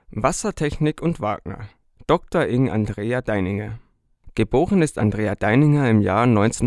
Wassertechnik und Wagner. Dr. ing. Andrea Deininger. Geboren ist Andrea Deininger im Jahr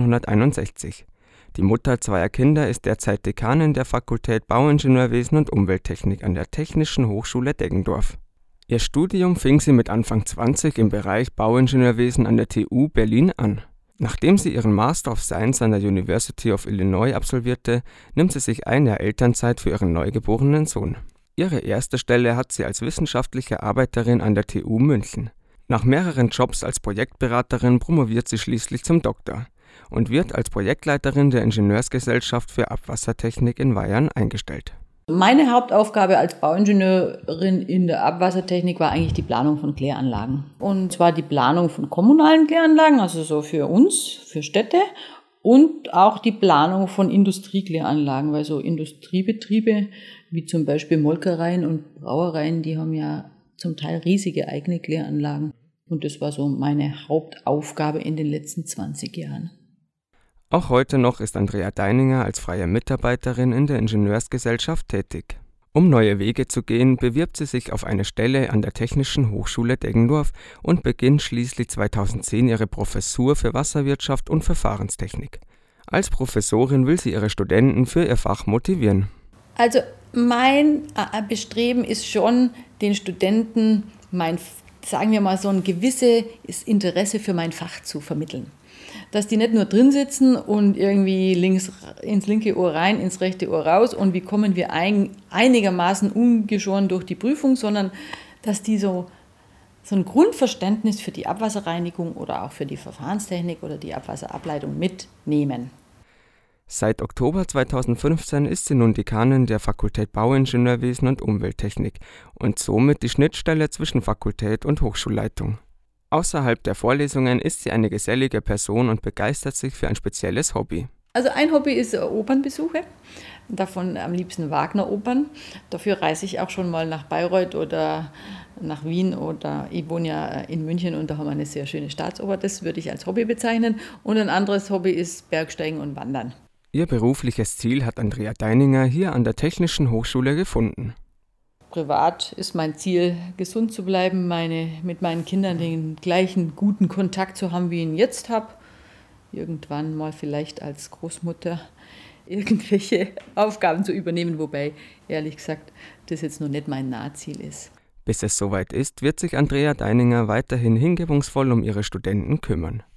1961. Die Mutter zweier Kinder ist derzeit Dekanin der Fakultät Bauingenieurwesen und Umwelttechnik an der Technischen Hochschule Deggendorf. Ihr Studium fing sie mit Anfang 20 im Bereich Bauingenieurwesen an der TU Berlin an. Nachdem sie ihren Master of Science an der University of Illinois absolvierte, nimmt sie sich ein Jahr Elternzeit für ihren neugeborenen Sohn. Ihre erste Stelle hat sie als wissenschaftliche Arbeiterin an der TU München. Nach mehreren Jobs als Projektberaterin promoviert sie schließlich zum Doktor und wird als Projektleiterin der Ingenieursgesellschaft für Abwassertechnik in Weyarn eingestellt. Meine Hauptaufgabe als Bauingenieurin in der Abwassertechnik war eigentlich die Planung von Kläranlagen. Und zwar die Planung von kommunalen Kläranlagen, also so für uns, für Städte, und auch die Planung von Industriekläranlagen, weil so Industriebetriebe wie zum Beispiel Molkereien und Brauereien, die haben ja zum Teil riesige eigene Kläranlagen. Und das war so meine Hauptaufgabe in den letzten 20 Jahren. Auch heute noch ist Andrea Deininger als freie Mitarbeiterin in der Ingenieursgesellschaft tätig. Um neue Wege zu gehen, bewirbt sie sich auf eine Stelle an der Technischen Hochschule Deggendorf und beginnt schließlich 2010 ihre Professur für Wasserwirtschaft und Verfahrenstechnik. Als Professorin will sie ihre Studenten für ihr Fach motivieren. Also mein Bestreben ist schon, den Studenten sagen wir mal, so ein gewisses Interesse für mein Fach zu vermitteln. Dass die nicht nur drin sitzen und irgendwie links ins linke Ohr rein, ins rechte Ohr raus und wie kommen wir einigermaßen ungeschoren durch die Prüfung, sondern dass die so ein Grundverständnis für die Abwasserreinigung oder auch für die Verfahrenstechnik oder die Abwasserableitung mitnehmen. Seit Oktober 2015 ist sie nun Dekanin der Fakultät Bauingenieurwesen und Umwelttechnik und somit die Schnittstelle zwischen Fakultät und Hochschulleitung. Außerhalb der Vorlesungen ist sie eine gesellige Person und begeistert sich für ein spezielles Hobby. Also ein Hobby ist Opernbesuche, davon am liebsten Wagner-Opern. Dafür reise ich auch schon mal nach Bayreuth oder nach Wien oder ich wohne ja in München und da haben wir eine sehr schöne Staatsoper. Das würde ich als Hobby bezeichnen. Und ein anderes Hobby ist Bergsteigen und Wandern. Ihr berufliches Ziel hat Andrea Deininger hier an der Technischen Hochschule gefunden. Privat ist mein Ziel, gesund zu bleiben, mit meinen Kindern den gleichen guten Kontakt zu haben, wie ich ihn jetzt habe. Irgendwann mal vielleicht als Großmutter irgendwelche Aufgaben zu übernehmen, wobei, ehrlich gesagt, das jetzt noch nicht mein Nahziel ist. Bis es soweit ist, wird sich Andrea Deininger weiterhin hingebungsvoll um ihre Studenten kümmern.